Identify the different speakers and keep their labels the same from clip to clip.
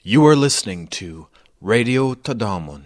Speaker 1: You are listening to Radio Tadamon.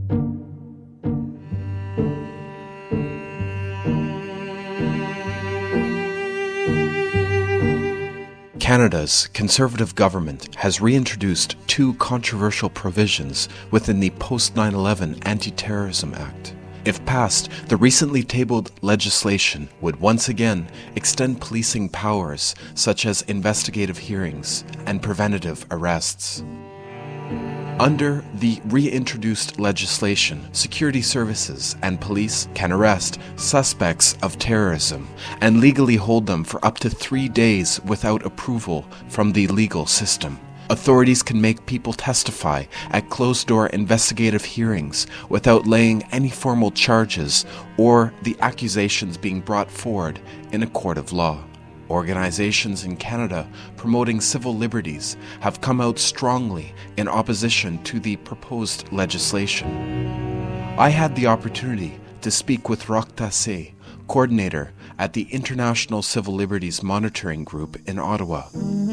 Speaker 1: Canada's Conservative government has reintroduced two controversial provisions within the post-9/11 Anti-Terrorism Act. If passed, the recently tabled legislation would once again extend policing powers such as investigative hearings and preventative arrests. Under the reintroduced legislation, security services and police can arrest suspects of terrorism and legally hold them for up to 3 days without approval from the legal system. Authorities can make people testify at closed-door investigative hearings without laying any formal charges or the accusations being brought forward in a court of law. Organizations in Canada promoting civil liberties have come out strongly in opposition to the proposed legislation. I had the opportunity to speak with Roch Tassé, coordinator at the International Civil Liberties Monitoring Group in Ottawa.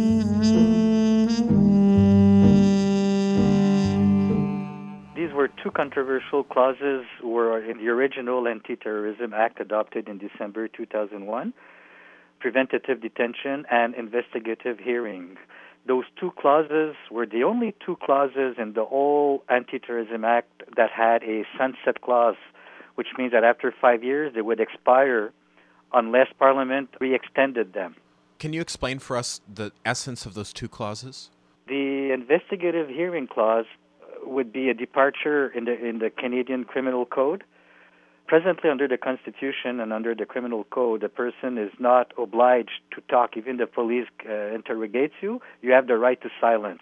Speaker 2: These were two controversial clauses were in the original Anti-Terrorism Act adopted in December 2001. Preventative detention and investigative hearing. Those two clauses were the only two clauses in the whole Anti-Terrorism Act that had a sunset clause, which means that after 5 years they would expire unless Parliament re-extended them.
Speaker 1: Can you explain for us the essence of those two clauses?
Speaker 2: The investigative hearing clause would be a departure in the Canadian Criminal Code. Presently, under the Constitution and under the Criminal Code, a person is not obliged to talk. Even the police interrogates you, you have the right to silence,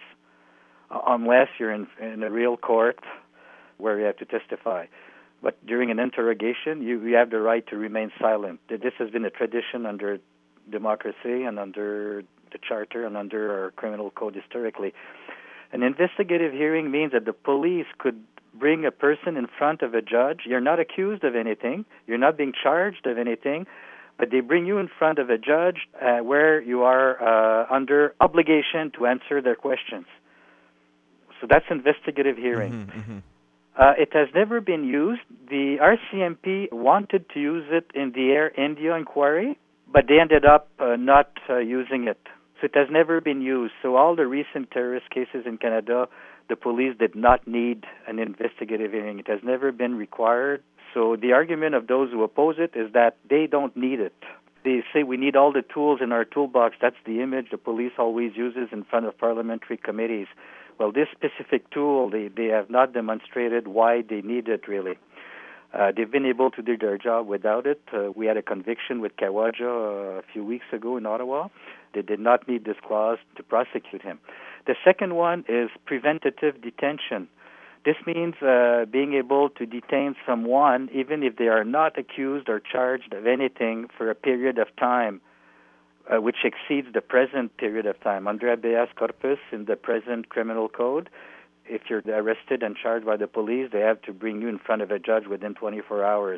Speaker 2: unless you're in a real court where you have to testify. But during an interrogation, you have the right to remain silent. This has been a tradition under democracy and under the Charter and under our Criminal Code historically. An investigative hearing means that the police could bring a person in front of a judge. You're not accused of anything. You're not being charged of anything. But they bring you in front of a judge where you are under obligation to answer their questions. So that's investigative hearing. It has never been used. The RCMP wanted to use it in the Air India inquiry, but they ended up not using it. So it has never been used. So all the recent terrorist cases in Canada, the police did not need an investigative hearing. It has never been required. So the argument of those who oppose it is that they don't need it. They say we need all the tools in our toolbox. That's the image the police always uses in front of parliamentary committees. Well, this specific tool, they have not demonstrated why they need it, really. They've been able to do their job without it. We had a conviction with Kawaja a few weeks ago in Ottawa. They did not need this clause to prosecute him. The second one is preventative detention. This means being able to detain someone even if they are not accused or charged of anything for a period of time which exceeds the present period of time. Under habeas corpus in the present criminal code, if you're arrested and charged by the police, they have to bring you in front of a judge within 24 hours.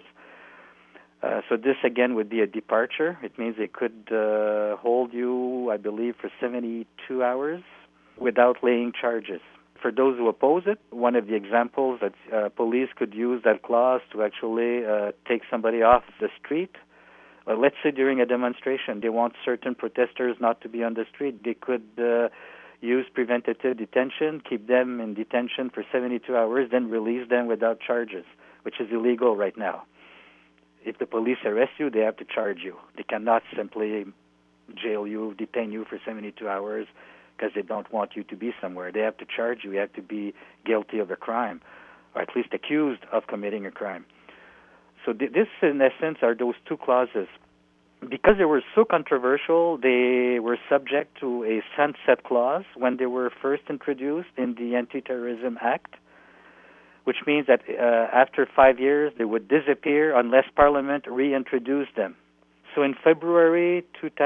Speaker 2: So this, again, would be a departure. It means they could hold you, I believe, for 72 hours without laying charges. For those who oppose it, one of the examples that police could use that clause to actually take somebody off the street. Let's say during a demonstration, they want certain protesters not to be on the street. They could use preventative detention, keep them in detention for 72 hours, then release them without charges, which is illegal right now. If the police arrest you, they have to charge you. They cannot simply jail you, detain you for 72 hours because they don't want you to be somewhere. They have to charge you. You have to be guilty of a crime, or at least accused of committing a crime. So this, in essence, are those two clauses. Because they were so controversial, they were subject to a sunset clause when they were first introduced in the Anti-Terrorism Act, which means that after 5 years they would disappear unless Parliament reintroduced them. So in February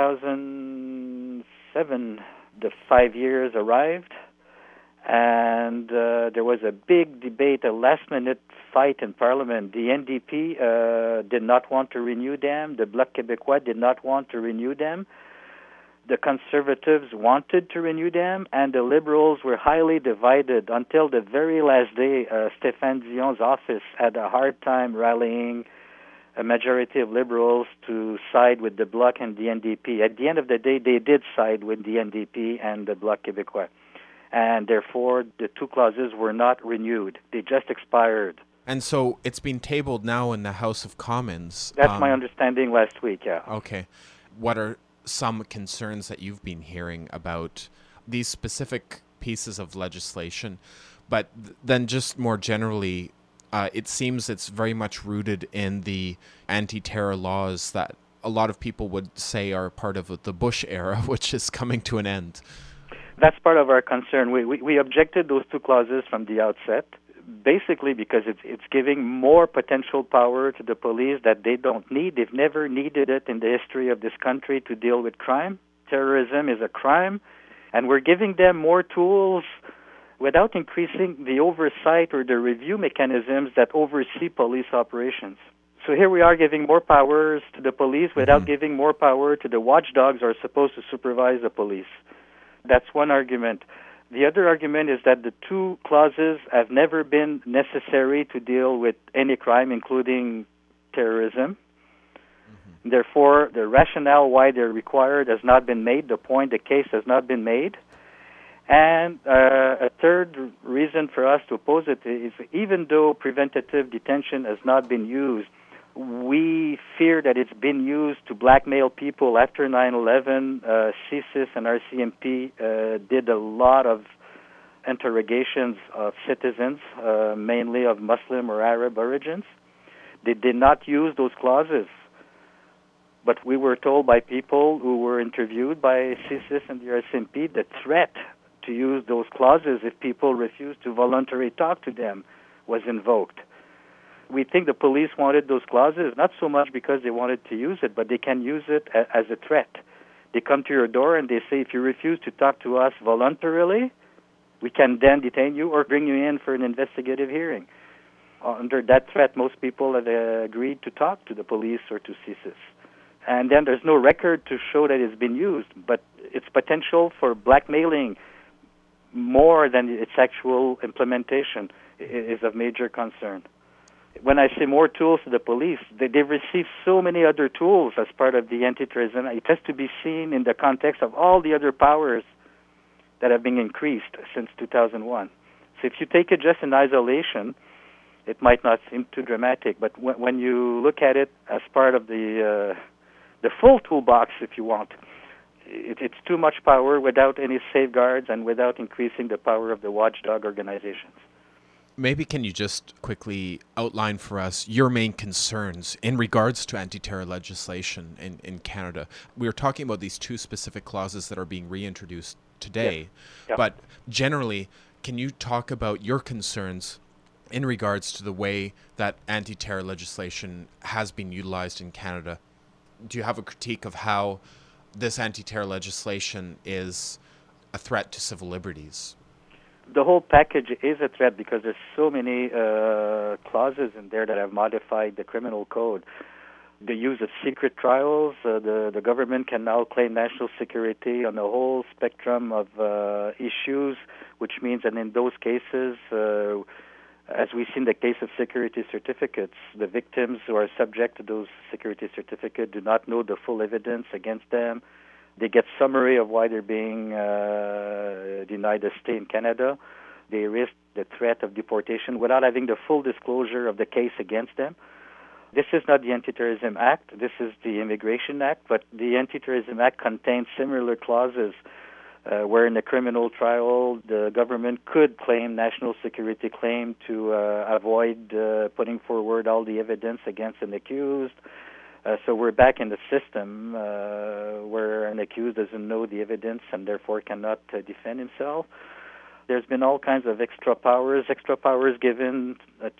Speaker 2: 2007, the 5 years arrived, and there was a big debate, a last-minute fight in Parliament. The NDP did not want to renew them. The Bloc Québécois did not want to renew them. The Conservatives wanted to renew them, and the Liberals were highly divided until the very last day. Stéphane Dion's office had a hard time rallying a majority of Liberals to side with the Bloc and the NDP. At the end of the day, they did side with the NDP and the Bloc Québécois, and therefore the two clauses were not renewed. They just expired.
Speaker 1: And so it's been tabled now in the House of Commons.
Speaker 2: That's my understanding last week, yeah.
Speaker 1: Okay. What are some concerns that you've been hearing about these specific pieces of legislation? But then just more generally, it seems it's very much rooted in the anti-terror laws that a lot of people would say are part of the Bush era, which is coming to an end.
Speaker 2: That's part of our concern. We objected those two clauses from the outset, basically because it's giving more potential power to the police that they don't need. They've never needed it in the history of this country to deal with crime. Terrorism is a crime, and we're giving them more tools without increasing the oversight or the review mechanisms that oversee police operations. So here we are giving more powers to the police without giving more power to the watchdogs who are supposed to supervise the police. That's one argument. The other argument is that the two clauses have never been necessary to deal with any crime, including terrorism. Therefore, the rationale why they're required has not been made. The case has not been made. And a third reason for us to oppose it is even though preventative detention has not been used, we fear that it's been used to blackmail people. After 9/11, CSIS and RCMP did a lot of interrogations of citizens, mainly of Muslim or Arab origins. They did not use those clauses. But we were told by people who were interviewed by CSIS and the RCMP the threat to use those clauses if people refused to voluntarily talk to them was invoked. We think the police wanted those clauses, not so much because they wanted to use it, but they can use it as a threat. They come to your door and they say, if you refuse to talk to us voluntarily, we can then detain you or bring you in for an investigative hearing. Under that threat, most people have agreed to talk to the police or to CSIS. And then there's no record to show that it's been used, but its potential for blackmailing more than its actual implementation is of major concern. When I say more tools to the police, they've received so many other tools as part of the anti-terrorism. It has to be seen in the context of all the other powers that have been increased since 2001. So if you take it just in isolation, it might not seem too dramatic. But when you look at it as part of the full toolbox, if you want, it's too much power without any safeguards and without increasing the power of the watchdog organizations.
Speaker 1: Maybe can you just quickly outline for us your main concerns in regards to anti-terror legislation in Canada? We were talking about these two specific clauses that are being reintroduced today, but generally, can you talk about your concerns in regards to the way that anti-terror legislation has been utilized in Canada? Do you have a critique of how this anti-terror legislation is a threat to civil liberties?
Speaker 2: The whole package is a threat because there's so many clauses in there that have modified the criminal code. The use of secret trials, the government can now claim national security on a whole spectrum of issues, which means that in those cases, as we see in the case of security certificates, the victims who are subject to those security certificates do not know the full evidence against them. They get summary of why they're being denied a stay in Canada. They risk the threat of deportation without having the full disclosure of the case against them. This is not the Anti-Terrorism Act. This is the Immigration Act, but the Anti-Terrorism Act contains similar clauses where in a criminal trial the government could claim national security claim to avoid putting forward all the evidence against an accused. So we're back in the system where an accused doesn't know the evidence and therefore cannot defend himself. There's been all kinds of extra powers given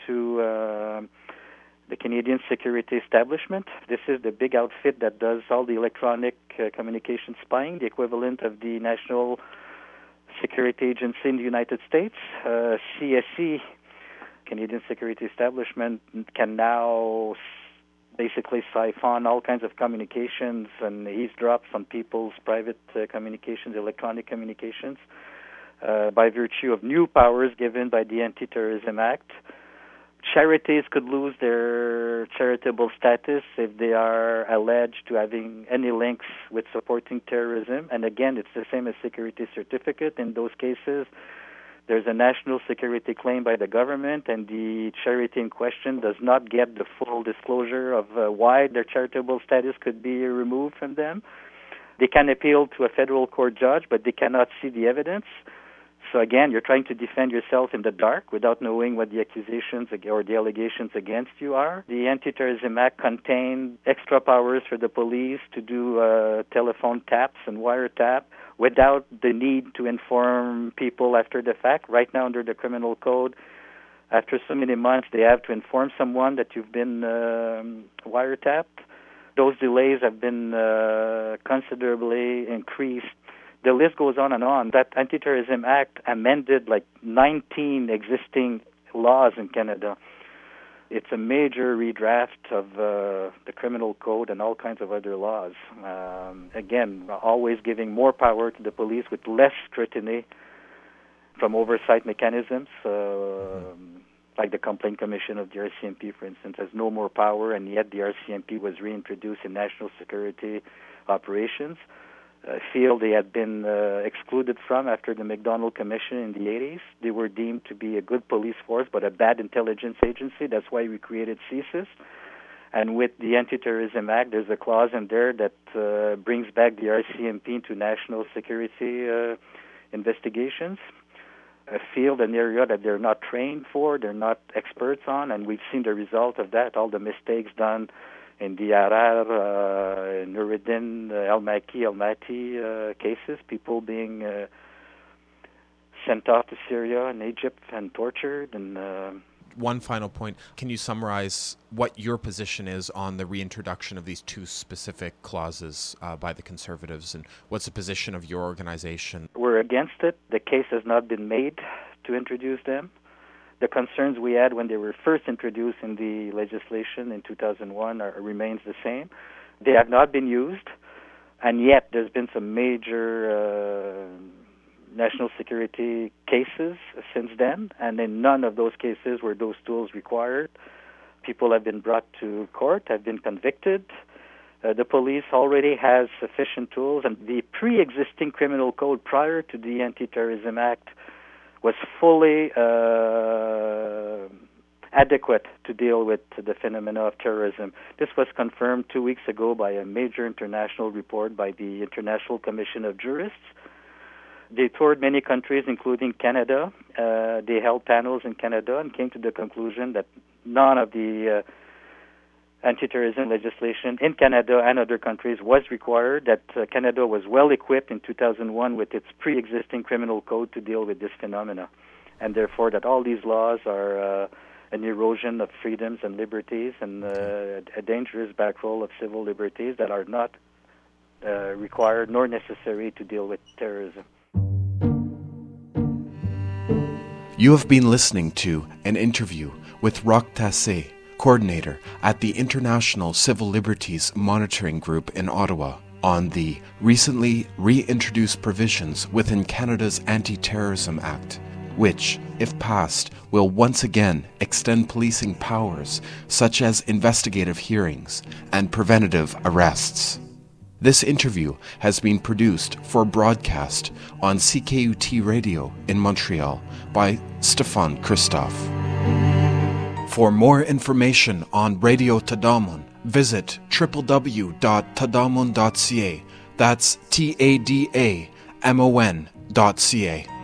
Speaker 2: to the Canadian Security Establishment. This is the big outfit that does all the electronic communication spying, the equivalent of the National Security Agency in the United States. CSE, Canadian Security Establishment, can now basically siphon all kinds of communications and eavesdrop on people's private communications, electronic communications, by virtue of new powers given by the Anti-Terrorism Act. Charities could lose their charitable status if they are alleged to having any links with supporting terrorism. And again, it's the same as security certificate. In those cases, there's a national security claim by the government, and the charity in question does not get the full disclosure of why their charitable status could be removed from them. They can appeal to a federal court judge, but they cannot see the evidence. So again, you're trying to defend yourself in the dark without knowing what the accusations or the allegations against you are. The Anti-Terrorism Act contained extra powers for the police to do telephone taps and wiretap without the need to inform people after the fact. Right now, under the criminal code, after so many months, they have to inform someone that you've been wiretapped. Those delays have been considerably increased. The list goes on and on. That Anti-Terrorism Act amended like 19 existing laws in Canada. It's a major redraft of the criminal code and all kinds of other laws. Again, always giving more power to the police with less scrutiny from oversight mechanisms, like the Complaint Commission of the RCMP, for instance, has no more power, and yet the RCMP was reintroduced in national security operations. A field they had been excluded from after the McDonald Commission in the 80s. They were deemed to be a good police force but a bad intelligence agency. That's why we created CSIS. And with the Anti-Terrorism Act, there's a clause in there that brings back the RCMP to national security investigations, a field, an area that they're not trained for, they're not experts on, and we've seen the result of that, all the mistakes done in the Harar, Nuruddin, Almaty cases, people being sent off to Syria and Egypt and tortured. And
Speaker 1: one final point, can you summarize what your position is on the reintroduction of these two specific clauses by the Conservatives, and what's the position of your organization?
Speaker 2: We're against it. The case has not been made to introduce them. The concerns we had when they were first introduced in the legislation in 2001 remains the same. They have not been used, and yet there's been some major national security cases since then, and in none of those cases were those tools required. People have been brought to court, have been convicted. The police already has sufficient tools, and the pre-existing criminal code prior to the Anti-Terrorism Act was fully adequate to deal with the phenomena of terrorism. This was confirmed 2 weeks ago by a major international report by the International Commission of Jurists. They toured many countries, including Canada. They held panels in Canada and came to the conclusion that none of the anti-terrorism legislation in Canada and other countries was required, that Canada was well equipped in 2001 with its pre-existing criminal code to deal with this phenomena, and therefore that all these laws are an erosion of freedoms and liberties and a dangerous backroll of civil liberties that are not required nor necessary to deal with terrorism.
Speaker 1: You have been listening to an interview with Roch Tassé, coordinator at the International Civil Liberties Monitoring Group in Ottawa, on the recently reintroduced provisions within Canada's Anti-Terrorism Act, which, if passed, will once again extend policing powers such as investigative hearings and preventative arrests. This interview has been produced for broadcast on CKUT Radio in Montreal by Stefan Christophe. For more information on Radio Tadamon, visit www.tadamon.ca. That's TADAMON.ca.